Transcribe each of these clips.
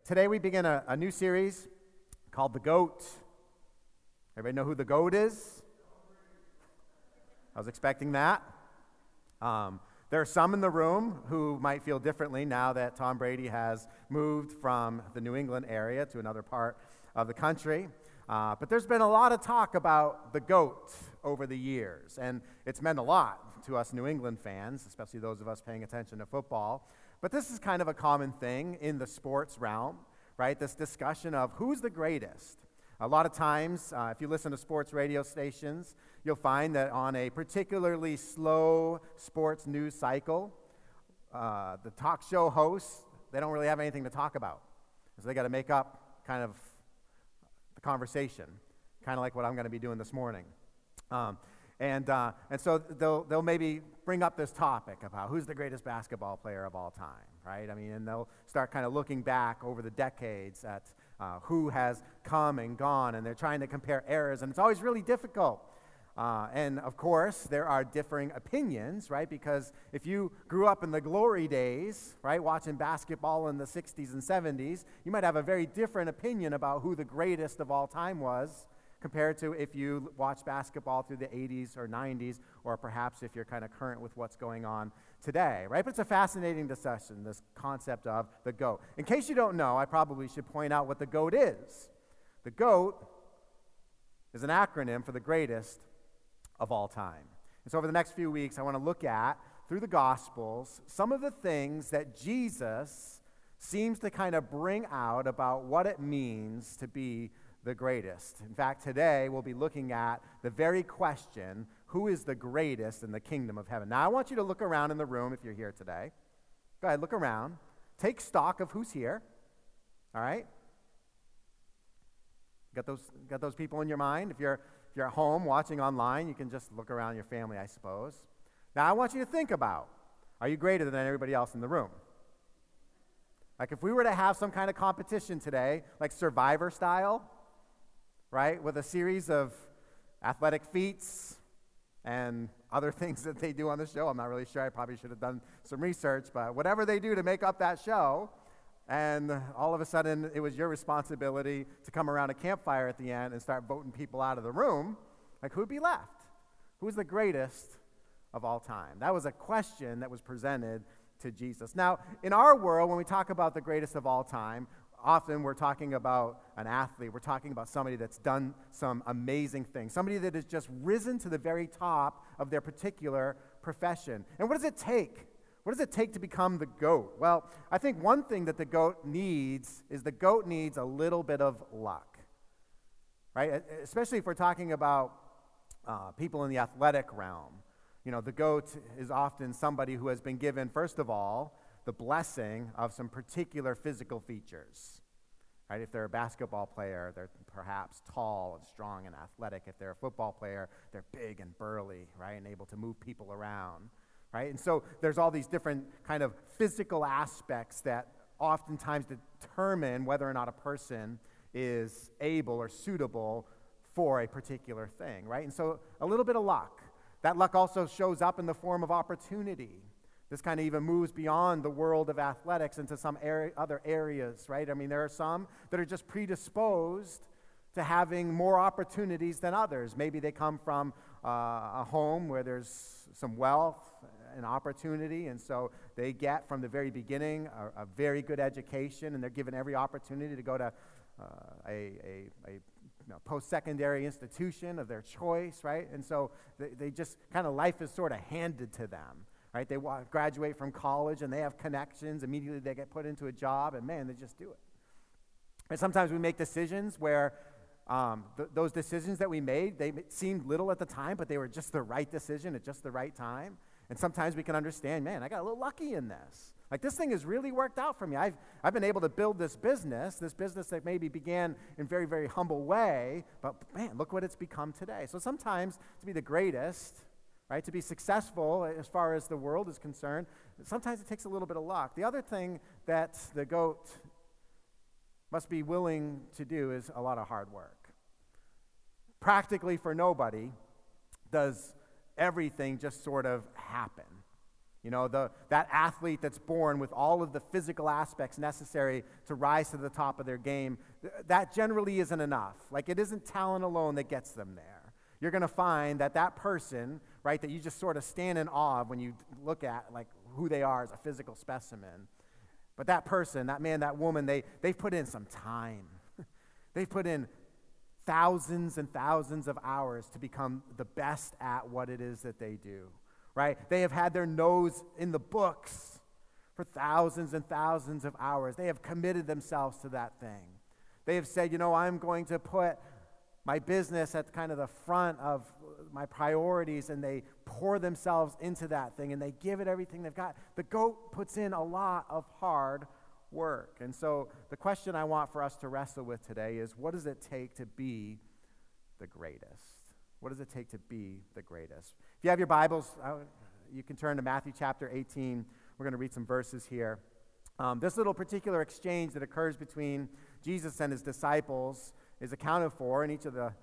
Today we begin a new series called The GOAT. Everybody know who the GOAT is? I was expecting that. There are some in the room who might feel differently now that Tom Brady has moved from the New England area to another part of the country. But there's been a lot of talk about the GOAT over the years, and it's meant a lot to us New England fans, especially those of us paying attention to football. But this is kind of a common thing in the sports realm, right? This discussion of who's the greatest. A lot of times, if you listen to sports radio stations, you'll find that on a particularly slow sports news cycle, the talk show hosts, they don't really have anything to talk about. So they got to make up kind of the conversation, kind of like what I'm going to be doing this morning. And so they'll maybe bring up this topic about who's the greatest basketball player of all time, right? I mean, and they'll start kind of looking back over the decades at who has come and gone, and they're trying to compare eras, and it's always really difficult. And of course, there are differing opinions, right? Because if you grew up in the glory days, right, watching basketball in the 60s and 70s, you might have a very different opinion about who the greatest of all time was compared to if you watch basketball through the 80s or 90s, or perhaps if you're kind of current with what's going on today, right? But it's a fascinating discussion, this concept of the GOAT. In case you don't know, I probably should point out what the GOAT is. The GOAT is an acronym for the greatest of all time. And so over the next few weeks, I want to look at, through the Gospels, some of the things that Jesus seems to kind of bring out about what it means to be the greatest. In fact, today we'll be looking at the very question, who is the greatest in the kingdom of heaven? Now, I want you to look around in the room if you're here today. Go ahead, look around. Take stock of who's here. All right? Got those people in your mind? If you're at home watching online, you can just look around your family, I suppose. Now, I want you to think about, are you greater than everybody else in the room? Like if we were to have some kind of competition today, like Survivor style, right, with a series of athletic feats and other things that they do on the show. I'm not really sure. I probably should have done some research, but whatever they do to make up that show, and all of a sudden it was your responsibility to come around a campfire at the end and start voting people out of the room, like who'd be left? Who's the greatest of all time? That was a question that was presented to Jesus. Now, in our world, when we talk about the greatest of all time, often we're talking about an athlete. We're talking about somebody that's done some amazing things, somebody that has just risen to the very top of their particular profession. And what does it take? What does it take to become the GOAT? Well, I think one thing that the GOAT needs is the GOAT needs a little bit of luck, right? Especially if we're talking about people in the athletic realm. You know, the GOAT is often somebody who has been given, first of all, the blessing of some particular physical features, right? If they're a basketball player, they're perhaps tall and strong and athletic. If they're a football player, they're big and burly, right, and able to move people around, right? And so there's all these different kind of physical aspects that oftentimes determine whether or not a person is able or suitable for a particular thing, right? And so a little bit of luck. That luck also shows up in the form of opportunity. This kind of even moves beyond the world of athletics into some other areas, right? I mean, there are some that are just predisposed to having more opportunities than others. Maybe they come from a home where there's some wealth and opportunity, and so they get from the very beginning a very good education, and they're given every opportunity to go to a post-secondary institution of their choice, right? And so they just kind of, life is sort of handed to them. Right? They graduate from college and they have connections. Immediately they get put into a job, and man, they just do it. And sometimes we make decisions where those decisions that we made, they seemed little at the time, but they were just the right decision at just the right time. And sometimes we can understand, man, I got a little lucky in this. Like this thing has really worked out for me. I've been able to build this business that maybe began in a very, very humble way, but man, look what it's become today. So sometimes to be the greatest, right, to be successful as far as the world is concerned, sometimes it takes a little bit of luck. The other thing that the GOAT must be willing to do is a lot of hard work. Practically for nobody does everything just sort of happen. That athlete that's born with all of the physical aspects necessary to rise to the top of their game, that generally isn't enough. Like, it isn't talent alone that gets them there. You're going to find that person, right, that you just sort of stand in awe of when you look at, like, who they are as a physical specimen. But that person, that man, that woman, they've put in some time. They've put in thousands and thousands of hours to become the best at what it is that they do. Right? They have had their nose in the books for thousands and thousands of hours. They have committed themselves to that thing. They have said, I'm going to put my business at kind of the front of my priorities, and they pour themselves into that thing, and they give it everything they've got. The GOAT puts in a lot of hard work. And so the question I want for us to wrestle with today is, what does it take to be the greatest? What does it take to be the greatest? If you have your Bibles, you can turn to Matthew chapter 18. We're going to read some verses here. This little particular exchange that occurs between Jesus and his disciples is accounted for in each of the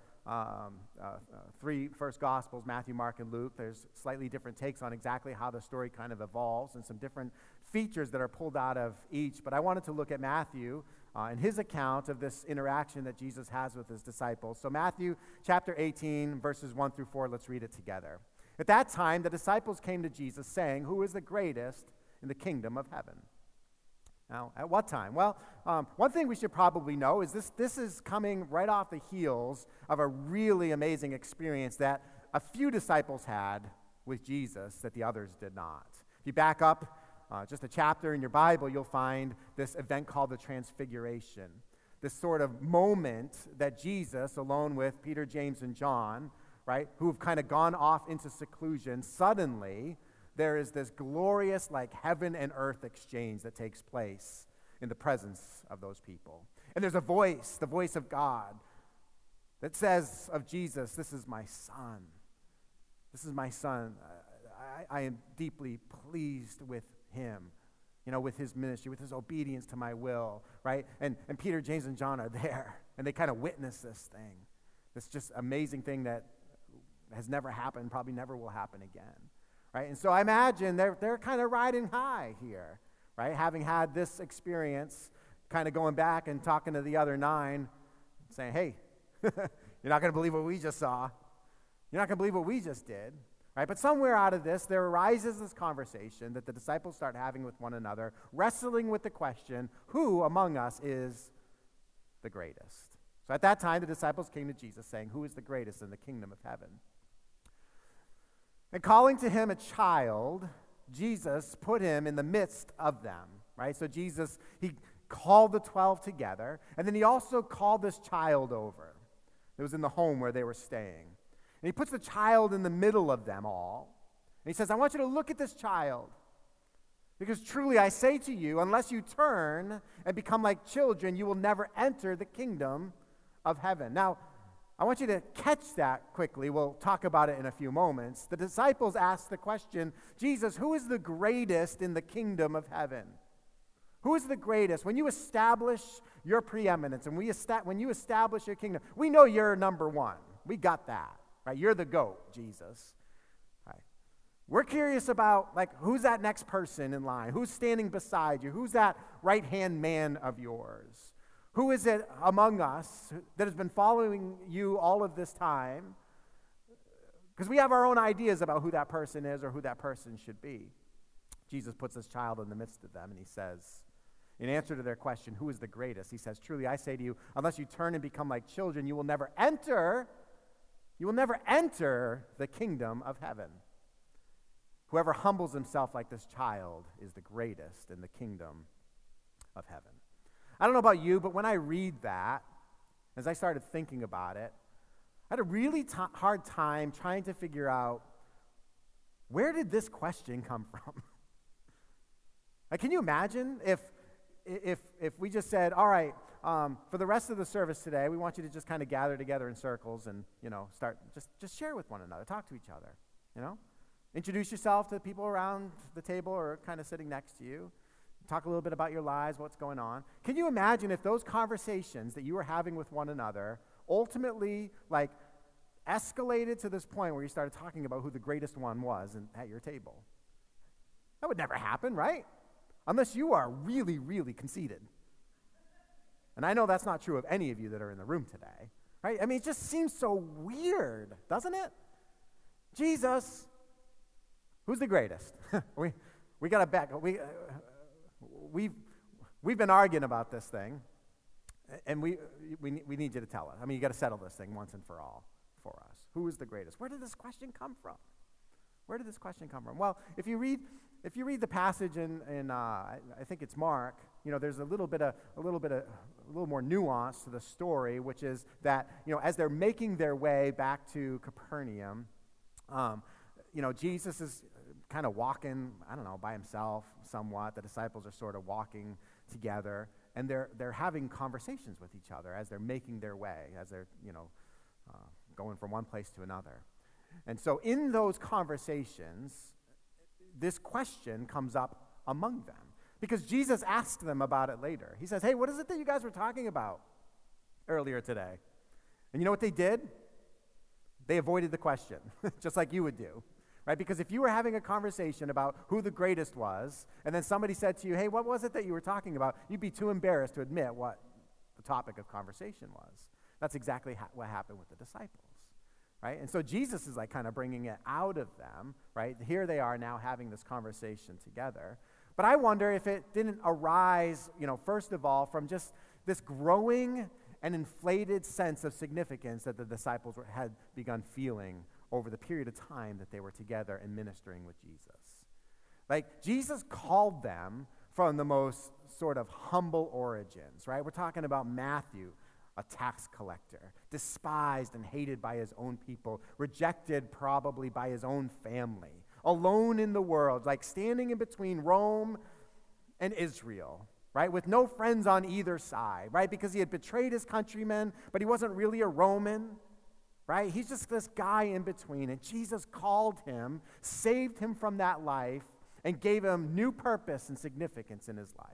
three first Gospels, Matthew, Mark, and Luke. There's slightly different takes on exactly how the story kind of evolves and some different features that are pulled out of each. But I wanted to look at Matthew and his account of this interaction that Jesus has with his disciples. So Matthew chapter 18, verses 1 through 4, let's read it together. At that time, the disciples came to Jesus saying, "Who is the greatest in the kingdom of heaven?" Now, at what time? Well, one thing we should probably know is this is coming right off the heels of a really amazing experience that a few disciples had with Jesus that the others did not. If you back up just a chapter in your Bible, you'll find this event called the Transfiguration, this sort of moment that Jesus, alone with Peter, James, and John, right, who've kind of gone off into seclusion, suddenly there is this glorious, like, heaven and earth exchange that takes place in the presence of those people. And there's a voice, the voice of God, that says of Jesus, "This is my son. This is my son. I am deeply pleased with him, with his ministry, with his obedience to my will," right? And Peter, James, and John are there, and they kind of witness this thing, this just amazing thing that has never happened, probably never will happen again, right? And so I imagine they're kind of riding high here, right? Having had this experience, kind of going back and talking to the other 9, saying, "Hey, you're not going to believe what we just saw. You're not going to believe what we just did." Right? But somewhere out of this, there arises this conversation that the disciples start having with one another, wrestling with the question, who among us is the greatest? So at that time, the disciples came to Jesus saying, "Who is the greatest in the kingdom of heaven?" And calling to him a child, Jesus put him in the midst of them. Right? So Jesus, he called the 12 together, and then he also called this child over. It was in the home where they were staying. And he puts the child in the middle of them all. And he says, "I want you to look at this child. Because truly I say to you, unless you turn and become like children, you will never enter the kingdom of heaven." Now, I want you to catch that quickly. We'll talk about it in a few moments. The disciples asked the question, "Jesus, who is the greatest in the kingdom of heaven?" Who is the greatest? When you establish your preeminence and when you establish your kingdom, we know you're number one. We got that. Right? You're the GOAT, Jesus. Right? We're curious about, like, who's that next person in line? Who's standing beside you? Who's that right-hand man of yours? Who is it among us that has been following you all of this time? Because we have our own ideas about who that person is or who that person should be. Jesus puts this child in the midst of them, and he says, in answer to their question, who is the greatest? He says, "Truly I say to you, unless you turn and become like children, you will never enter the kingdom of heaven. Whoever humbles himself like this child is the greatest in the kingdom of heaven." I don't know about you, but when I read that, as I started thinking about it, I had a really hard time trying to figure out, where did this question come from? Like, can you imagine if we just said, "All right, for the rest of the service today, we want you to just kind of gather together in circles and, start, just share with one another, talk to each other, Introduce yourself to the people around the table or kind of sitting next to you. Talk a little bit about your lives, what's going on." Can you imagine if those conversations that you were having with one another ultimately, like, escalated to this point where you started talking about who the greatest one was at your table? That would never happen, right? Unless you are really, really conceited. And I know that's not true of any of you that are in the room today, right? I mean, it just seems so weird, doesn't it? Jesus, who's the greatest? we got to back. We've been arguing about this thing, and we need you to tell us. I mean, you got to settle this thing once and for all for us. Who is the greatest? Where did this question come from? Where did this question come from? Well, if you read the passage in I think it's Mark, there's a little more nuance to the story, which is that as they're making their way back to Capernaum, Jesus is kind of walking, I don't know, by himself somewhat. The disciples are sort of walking together, and they're having conversations with each other as they're making their way, as they're going from one place to another. And so in those conversations, this question comes up among them, because Jesus asked them about it later. He says, hey, what is it that you guys were talking about earlier today? And you know what they did? They avoided the question, just like you would do, right? Because if you were having a conversation about who the greatest was, and then somebody said to you, hey, what was it that you were talking about? You'd be too embarrassed to admit what the topic of conversation was. That's exactly what happened with the disciples, right? And so Jesus is like kind of bringing it out of them, right? Here they are now having this conversation together. But I wonder if it didn't arise, first of all, from just this growing and inflated sense of significance that the disciples had begun feeling over the period of time that they were together and ministering with Jesus. Like, Jesus called them from the most sort of humble origins, right? We're talking about Matthew, a tax collector, despised and hated by his own people, rejected probably by his own family, alone in the world, like standing in between Rome and Israel, right, with no friends on either side, right, because he had betrayed his countrymen, but he wasn't really a Roman, right? He's just this guy in between, and Jesus called him, saved him from that life, and gave him new purpose and significance in his life.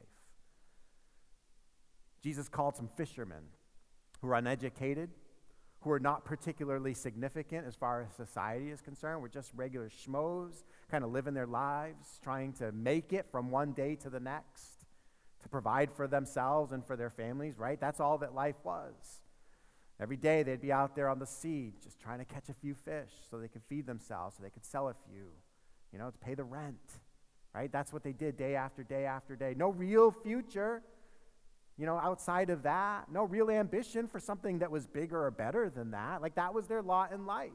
Jesus called some fishermen who are uneducated, who are not particularly significant as far as society is concerned. We're just regular schmoes, kind of living their lives, trying to make it from one day to the next, to provide for themselves and for their families, right? That's all that life was. Every day they'd be out there on the sea just trying to catch a few fish so they could feed themselves, so they could sell a few, to pay the rent, right? That's what they did day after day after day. No real future, outside of that. No real ambition for something that was bigger or better than that. Like, that was their lot in life.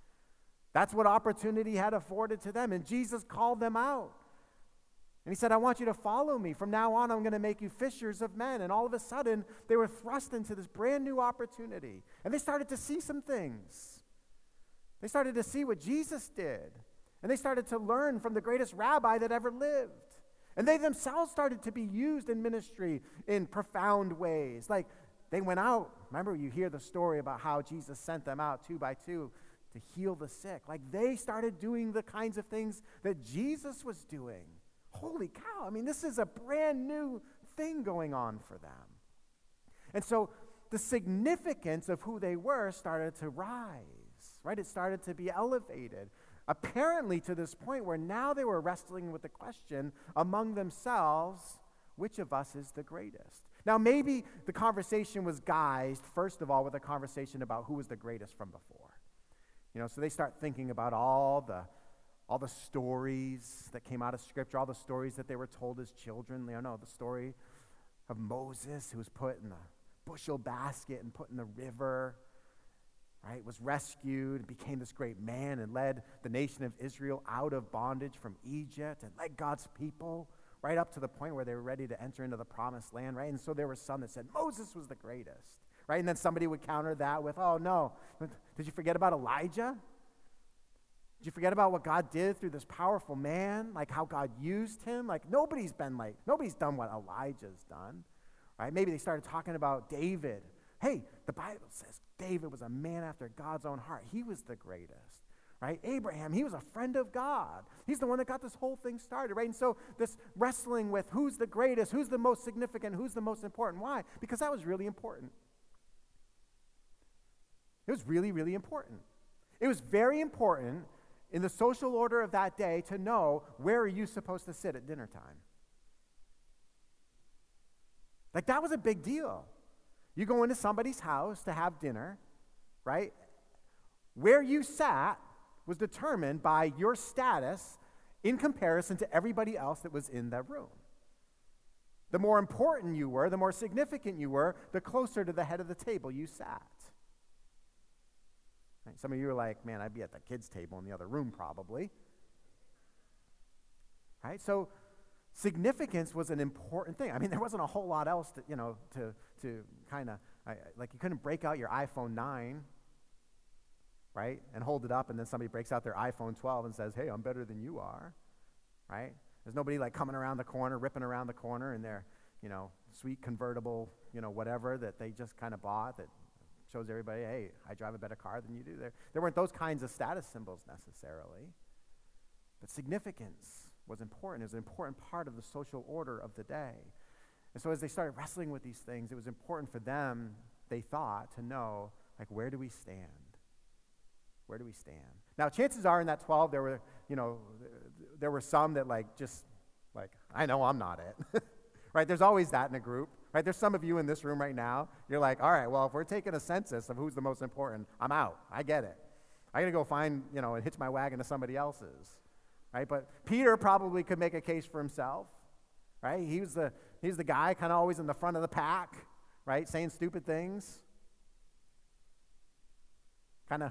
That's what opportunity had afforded to them. And Jesus called them out. And he said, I want you to follow me. From now on, I'm going to make you fishers of men. And all of a sudden, they were thrust into this brand new opportunity. And they started to see some things. They started to see what Jesus did. And they started to learn from the greatest rabbi that ever lived. And they themselves started to be used in ministry in profound ways. Like, they went out. Remember, you hear the story about how Jesus sent them out 2 by 2 to heal the sick. Like, they started doing the kinds of things that Jesus was doing. Holy cow. I mean, this is a brand new thing going on for them. And so the significance of who they were started to rise, right? It started to be elevated. Apparently to this point where now they were wrestling with the question among themselves, which of us is the greatest? Now, maybe the conversation was guised, first of all, with a conversation about who was the greatest from before. So they start thinking about all the stories that came out of Scripture, all the stories that they were told as children. The story of Moses, who was put in a bushel basket and put in the river, right, was rescued and became this great man and led the nation of Israel out of bondage from Egypt and led God's people right up to the point where they were ready to enter into the promised land, right? And so there were some that said Moses was the greatest, right? And then somebody would counter that with, oh, no, did you forget about Elijah? Did you forget about what God did through this powerful man? Like how God used him? Like nobody's done what Elijah's done, right? Maybe they started talking about David. Hey, the Bible says David was a man after God's own heart. He was the greatest, right? Abraham, he was a friend of God. He's the one that got this whole thing started, right? And so this wrestling with who's the greatest, who's the most significant, who's the most important. Why? Because that was really important. It was really, really important. It was very important in the social order of that day to know where are you supposed to sit at dinner time. Like, that was a big deal. You go into somebody's house to have dinner, right? Where you sat was determined by your status in comparison to everybody else that was in that room. The more important you were, the more significant you were, the closer to the head of the table you sat. Right? Some of you are like, man, I'd be at the kids' table in the other room probably. Right? So significance was an important thing. I mean, there wasn't a whole lot else to kind of, like, you couldn't break out your iPhone 9, right, and hold it up, and then somebody breaks out their iPhone 12 and says, hey, I'm better than you are, right? There's nobody like coming around the corner, ripping around the corner in their, sweet convertible, whatever that they just kind of bought that shows everybody, hey, I drive a better car than you do. There weren't those kinds of status symbols necessarily, but significance was important. It was an important part of the social order of the day. And so as they started wrestling with these things, it was important for them, they thought, to know, like, where do we stand? Where do we stand? Now, chances are in that 12, there were some that I know I'm not it. Right? There's always that in a group. Right? There's some of you in this room right now. You're like, all right, well, if we're taking a census of who's the most important, I'm out. I get it. I got to go find, and hitch my wagon to somebody else's. Right? But Peter probably could make a case for himself. Right? He's the guy kind of always in the front of the pack, right? Saying stupid things. Kind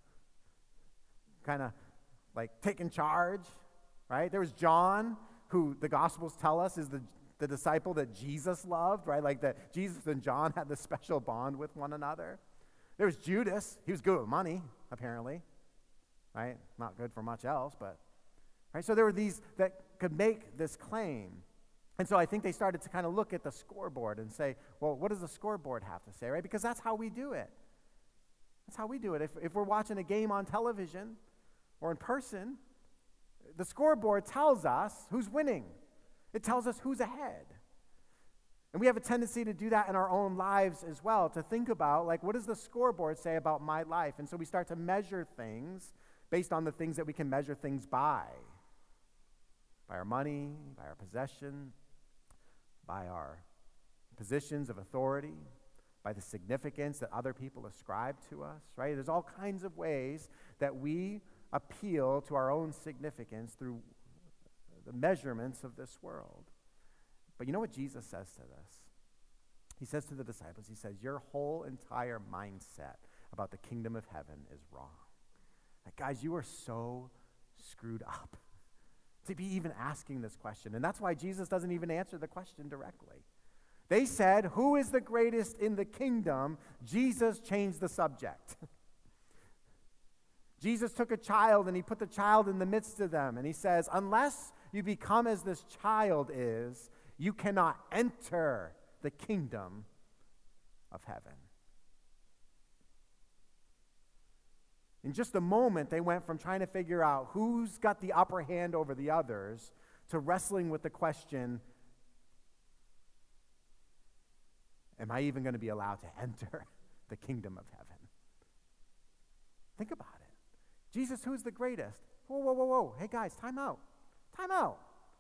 of like taking charge, right? There was John, who the Gospels tell us is the disciple that Jesus loved, right? Like that Jesus and John had this special bond with one another. There was Judas. He was good with money, apparently, right? Not good for much else, but, right? So there were these that could make this claim. And so I think they started to kind of look at the scoreboard and say, well, what does the scoreboard have to say, right? Because that's how we do it. That's how we do it. If we're watching a game on television or in person, the scoreboard tells us who's winning. It tells us who's ahead. And we have a tendency to do that in our own lives as well, to think about, like, what does the scoreboard say about my life? And so we start to measure things based on the things that we can measure things by our money, by our possession, by our positions of authority, by the significance that other people ascribe to us, right? There's all kinds of ways that we appeal to our own significance through the measurements of this world. But you know what Jesus says to this? He says to the disciples, he says, your whole entire mindset about the kingdom of heaven is wrong. Like, guys, you are so screwed up to be even asking this question. And that's why Jesus doesn't even answer the question directly. They said, who is the greatest in the kingdom? Jesus changed the subject. Jesus took a child and he put the child in the midst of them. And he says, unless you become as this child is, you cannot enter the kingdom of heaven. In just a moment, they went from trying to figure out who's got the upper hand over the others to wrestling with the question, am I even going to be allowed to enter the kingdom of heaven? Think about it. Jesus, who's the greatest? Whoa, whoa, whoa, whoa. Hey, guys, time out. Time out.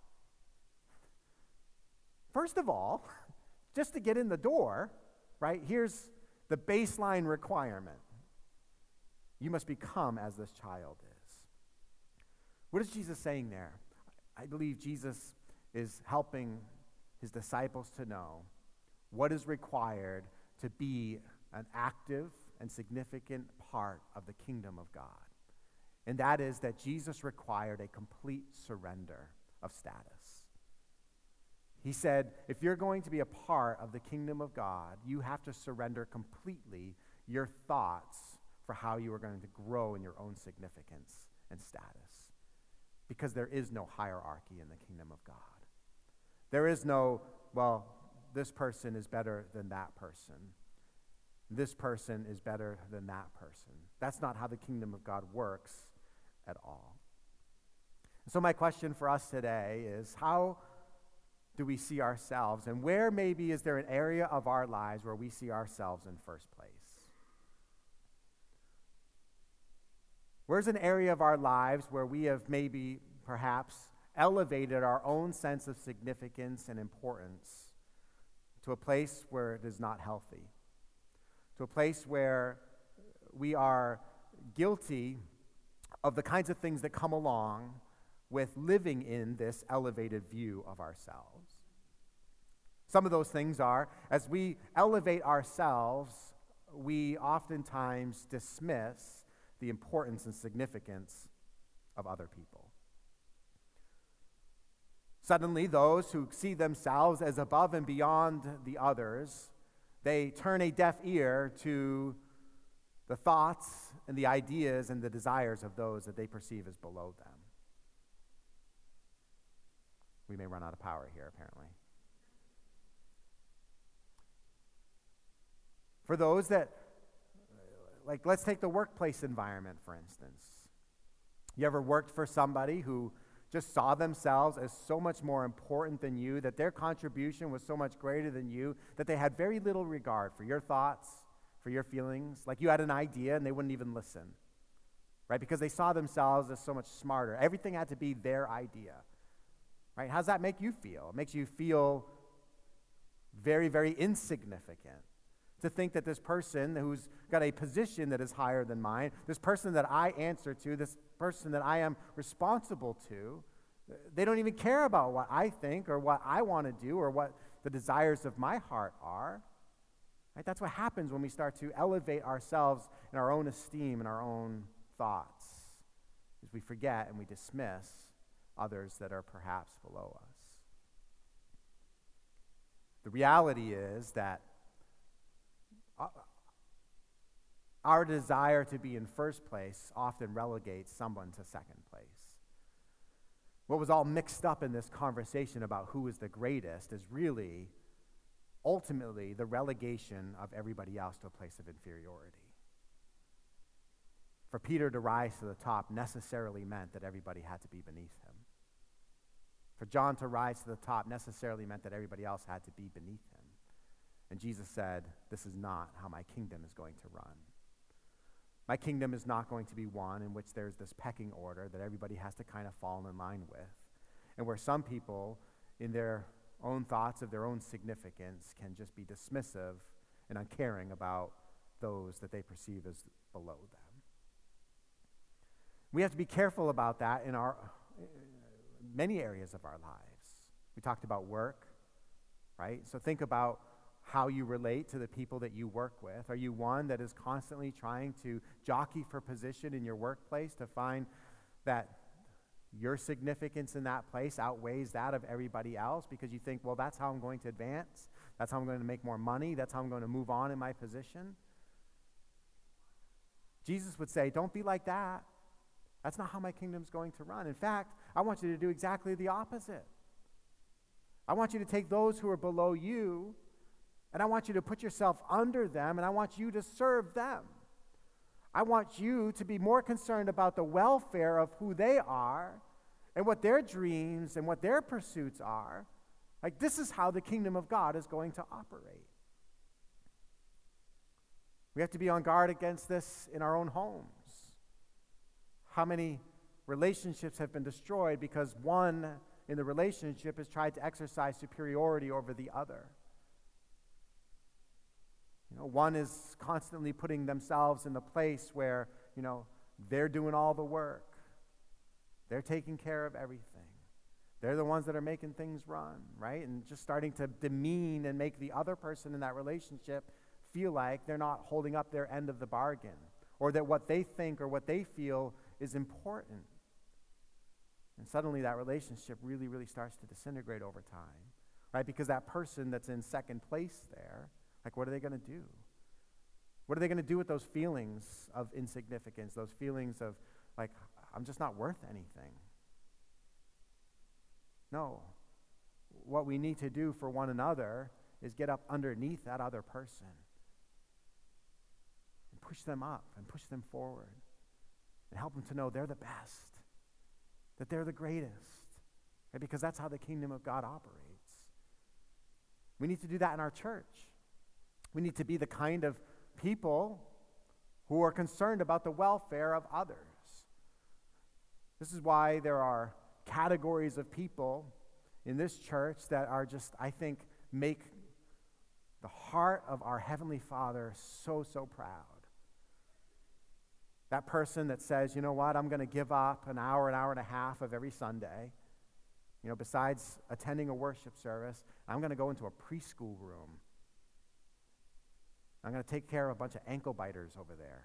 First of all, just to get in the door, right, here's the baseline requirement. You must become as this child is. What is Jesus saying there? I believe Jesus is helping his disciples to know what is required to be an active and significant part of the kingdom of God. And that is that Jesus required a complete surrender of status. He said, if you're going to be a part of the kingdom of God, you have to surrender completely your thoughts for how you are going to grow in your own significance and status. Because there is no hierarchy in the kingdom of God. There is no, well, this person is better than that person. This person is better than that person. That's not how the kingdom of God works at all. So my question for us today is, how do we see ourselves, and where maybe is there an area of our lives where we see ourselves in first place? Where's an area of our lives where we have maybe, perhaps, elevated our own sense of significance and importance to a place where it is not healthy, to a place where we are guilty of the kinds of things that come along with living in this elevated view of ourselves? Some of those things are, as we elevate ourselves, we oftentimes dismiss the importance and significance of other people. Suddenly, those who see themselves as above and beyond the others, they turn a deaf ear to the thoughts and the ideas and the desires of those that they perceive as below them. We may run out of power here, apparently. For those that, like, let's take the workplace environment, for instance. You ever worked for somebody who just saw themselves as so much more important than you, that their contribution was so much greater than you, that they had very little regard for your thoughts, for your feelings? Like you had an idea and they wouldn't even listen, right? Because they saw themselves as so much smarter. Everything had to be their idea, right? How does that make you feel? It makes you feel very, very insignificant. To think that this person who's got a position that is higher than mine, this person that I answer to, this person that I am responsible to, they don't even care about what I think or what I want to do or what the desires of my heart are. Right? That's what happens when we start to elevate ourselves in our own esteem and our own thoughts, is we forget and we dismiss others that are perhaps below us. The reality is that our desire to be in first place often relegates someone to second place. What was all mixed up in this conversation about who is the greatest is really, ultimately, the relegation of everybody else to a place of inferiority. For Peter to rise to the top necessarily meant that everybody had to be beneath him. For John to rise to the top necessarily meant that everybody else had to be beneath him. And Jesus said, this is not how my kingdom is going to run. My kingdom is not going to be one in which there's this pecking order that everybody has to kind of fall in line with, and where some people, in their own thoughts of their own significance, can just be dismissive and uncaring about those that they perceive as below them. We have to be careful about that in our many areas of our lives. We talked about work, right? So think about how you relate to the people that you work with. Are you one that is constantly trying to jockey for position in your workplace to find that your significance in that place outweighs that of everybody else because you think, well, that's how I'm going to advance, that's how I'm going to make more money, that's how I'm going to move on in my position? Jesus would say, don't be like that. That's not how my kingdom's going to run. In fact, I want you to do exactly the opposite. I want you to take those who are below you, and I want you to put yourself under them, and I want you to serve them. I want you to be more concerned about the welfare of who they are and what their dreams and what their pursuits are. Like, this is how the kingdom of God is going to operate. We have to be on guard against this in our own homes. How many relationships have been destroyed because one in the relationship has tried to exercise superiority over the other? One is constantly putting themselves in the place where, they're doing all the work. They're taking care of everything. They're the ones that are making things run, right? And just starting to demean and make the other person in that relationship feel like they're not holding up their end of the bargain, or that what they think or what they feel is important. And suddenly that relationship really, really starts to disintegrate over time, right? Because that person that's in second place there, like, what are they going to do? What are they going to do with those feelings of insignificance, those feelings of, like, I'm just not worth anything? No. What we need to do for one another is get up underneath that other person and push them up and push them forward and help them to know they're the best, that they're the greatest, right? Because that's how the kingdom of God operates. We need to do that in our church. We need to be the kind of people who are concerned about the welfare of others. This is why there are categories of people in this church that are just, I think, make the heart of our Heavenly Father so, so proud. That person that says, you know what, I'm going to give up an hour and a half of every Sunday, besides attending a worship service, I'm going to go into a preschool room. I'm going to take care of a bunch of ankle biters over there.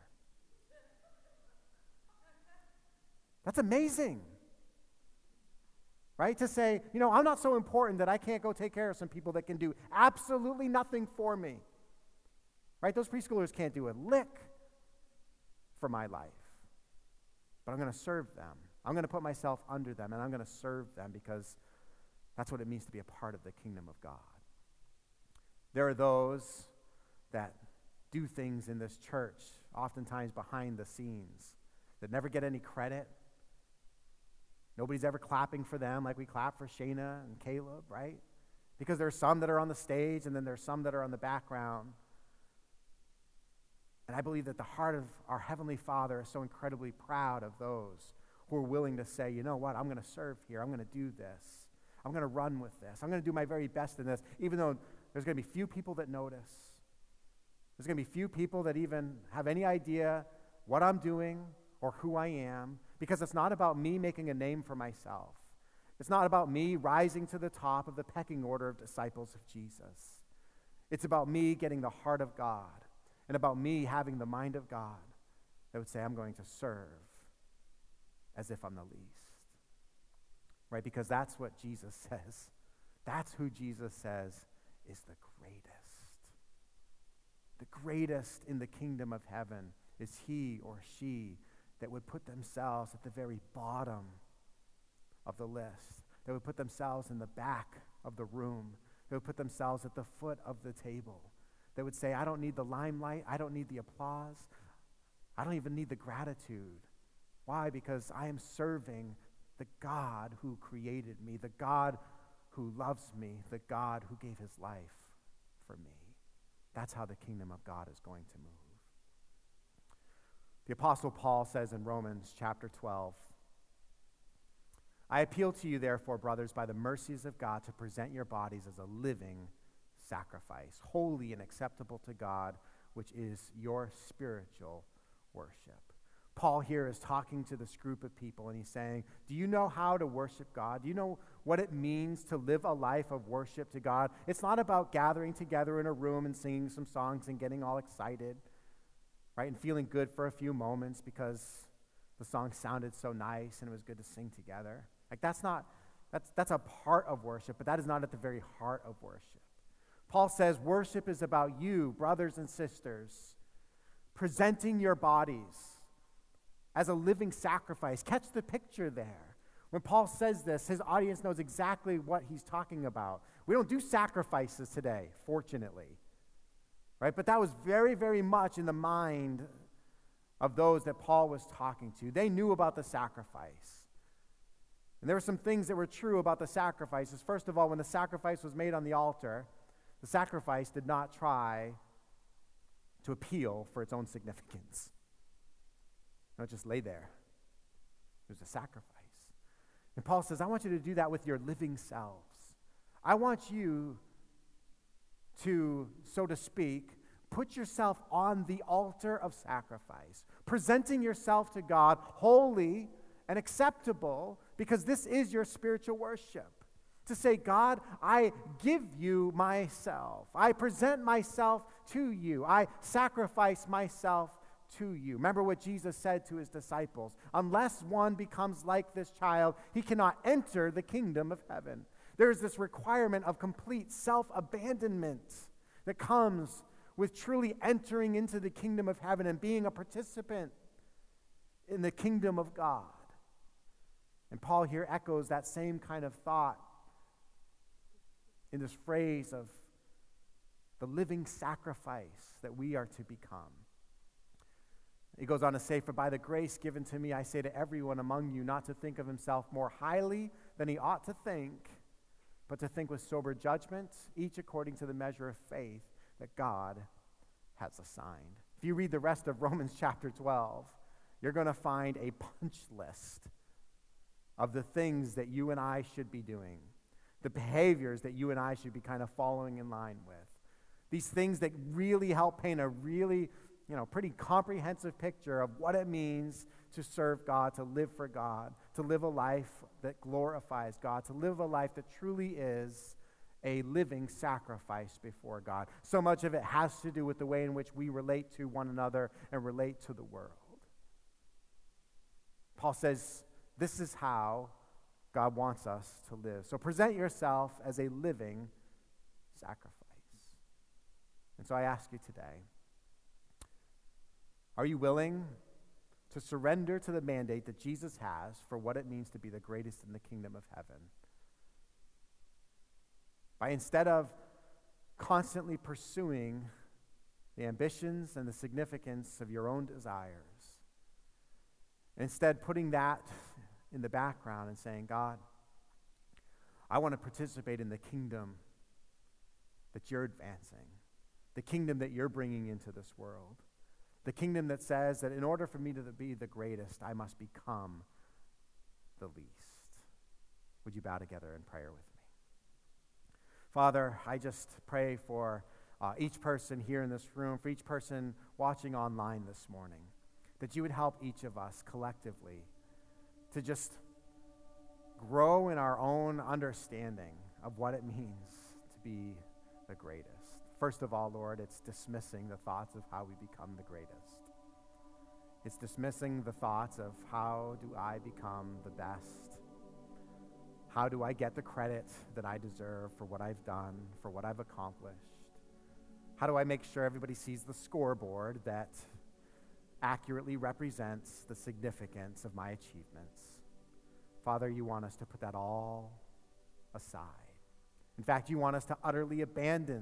That's amazing. Right? To say, I'm not so important that I can't go take care of some people that can do absolutely nothing for me. Right? Those preschoolers can't do a lick for my life. But I'm going to serve them. I'm going to put myself under them, and I'm going to serve them because that's what it means to be a part of the kingdom of God. There are those that do things in this church, oftentimes behind the scenes, that never get any credit. Nobody's ever clapping for them like we clap for Shayna and Caleb, right? Because there are some that are on the stage, and then there's some that are on the background. And I believe that the heart of our Heavenly Father is so incredibly proud of those who are willing to say, you know what, I'm going to serve here. I'm going to do this. I'm going to run with this. I'm going to do my very best in this, even though there's going to be few people that notice. There's going to be few people that even have any idea what I'm doing or who I am, because it's not about me making a name for myself. It's not about me rising to the top of the pecking order of disciples of Jesus. It's about me getting the heart of God and about me having the mind of God that would say, I'm going to serve as if I'm the least. Right? Because that's what Jesus says. That's who Jesus says is the greatest. The greatest in the kingdom of heaven is he or she that would put themselves at the very bottom of the list. They would put themselves in the back of the room. They would put themselves at the foot of the table. They would say, I don't need the limelight. I don't need the applause. I don't even need the gratitude. Why? Because I am serving the God who created me, the God who loves me, the God who gave his life for me. That's how the kingdom of God is going to move. The Apostle Paul says in Romans chapter 12, I appeal to you, therefore, brothers, by the mercies of God, to present your bodies as a living sacrifice, holy and acceptable to God, which is your spiritual worship. Paul here is talking to this group of people, and he's saying, do you know how to worship God? Do you know what it means to live a life of worship to God? It's not about gathering together in a room and singing some songs and getting all excited, right, and feeling good for a few moments because the song sounded so nice and it was good to sing together. Like that's a part of worship, but that is not at the very heart of worship. Paul says worship is about you, brothers and sisters, presenting your bodies as a living sacrifice. Catch the picture there. When Paul says this, his audience knows exactly what he's talking about. We don't do sacrifices today, fortunately. Right? But that was very, very much in the mind of those that Paul was talking to. They knew about the sacrifice. And there were some things that were true about the sacrifices. First of all, when the sacrifice was made on the altar, the sacrifice did not try to appeal for its own significance. No, it just lay there. It was a sacrifice. And Paul says, I want you to do that with your living selves. I want you to, so to speak, put yourself on the altar of sacrifice, presenting yourself to God holy and acceptable, because this is your spiritual worship. To say, God, I give you myself. I present myself to you. I sacrifice myself to you. Remember what Jesus said to his disciples. Unless one becomes like this child, he cannot enter the kingdom of heaven. There is this requirement of complete self-abandonment that comes with truly entering into the kingdom of heaven and being a participant in the kingdom of God. And Paul here echoes that same kind of thought in this phrase of the living sacrifice that we are to become. He goes on to say, for by the grace given to me, I say to everyone among you not to think of himself more highly than he ought to think, but to think with sober judgment, each according to the measure of faith that God has assigned. If you read the rest of Romans chapter 12, you're going to find a punch list of the things that you and I should be doing, the behaviors that you and I should be kind of following in line with. These things that really help paint a really, pretty comprehensive picture of what it means to serve God, to live for God, to live a life that glorifies God, to live a life that truly is a living sacrifice before God. So much of it has to do with the way in which we relate to one another and relate to the world. Paul says this is how God wants us to live. So present yourself as a living sacrifice. And so I ask you today, are you willing to surrender to the mandate that Jesus has for what it means to be the greatest in the kingdom of heaven? By instead of constantly pursuing the ambitions and the significance of your own desires, instead putting that in the background and saying, God, I want to participate in the kingdom that you're advancing, the kingdom that you're bringing into this world, the kingdom that says that in order for me to be the greatest, I must become the least. Would you bow together in prayer with me? Father, I just pray for each person here in this room, for each person watching online this morning, that you would help each of us collectively to just grow in our own understanding of what it means to be the greatest. First of all, Lord, it's dismissing the thoughts of how we become the greatest. It's dismissing the thoughts of how do I become the best? How do I get the credit that I deserve for what I've done, for what I've accomplished? How do I make sure everybody sees the scoreboard that accurately represents the significance of my achievements? Father, you want us to put that all aside. In fact, you want us to utterly abandon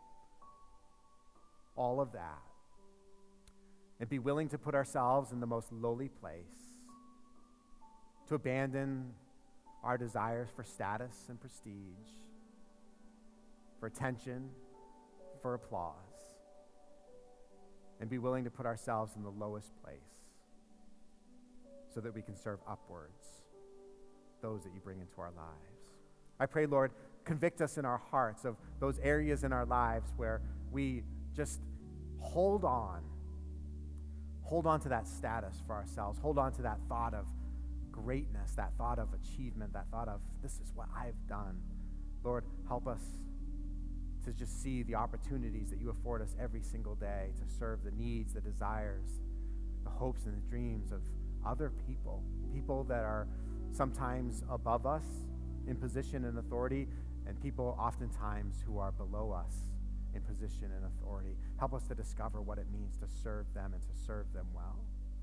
all of that and be willing to put ourselves in the most lowly place, to abandon our desires for status and prestige, for attention, for applause, and be willing to put ourselves in the lowest place so that we can serve upwards those that you bring into our lives. I pray, Lord, convict us in our hearts of those areas in our lives where we just hold on to that status for ourselves, hold on to that thought of greatness, that thought of achievement, that thought of this is what I've done. Lord, help us to just see the opportunities that you afford us every single day to serve the needs, the desires, the hopes and the dreams of other people, people that are sometimes above us in position and authority, and people oftentimes who are below us in position and authority. Help us to discover what it means to serve them and to serve them well.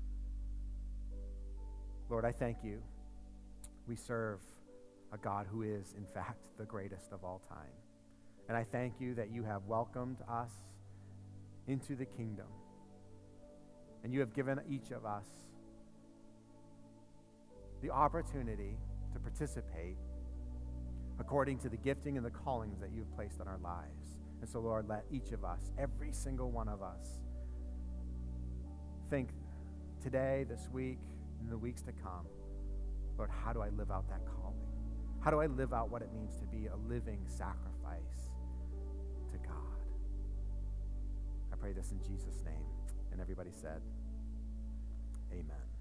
Lord, I thank you. We serve a God who is, in fact, the greatest of all time. And I thank you that you have welcomed us into the kingdom. And you have given each of us the opportunity to participate according to the gifting and the callings that you've placed on our lives. And so, Lord, let each of us, every single one of us, think today, this week, in the weeks to come, Lord, how do I live out that calling? How do I live out what it means to be a living sacrifice to God? I pray this in Jesus' name. And everybody said, amen.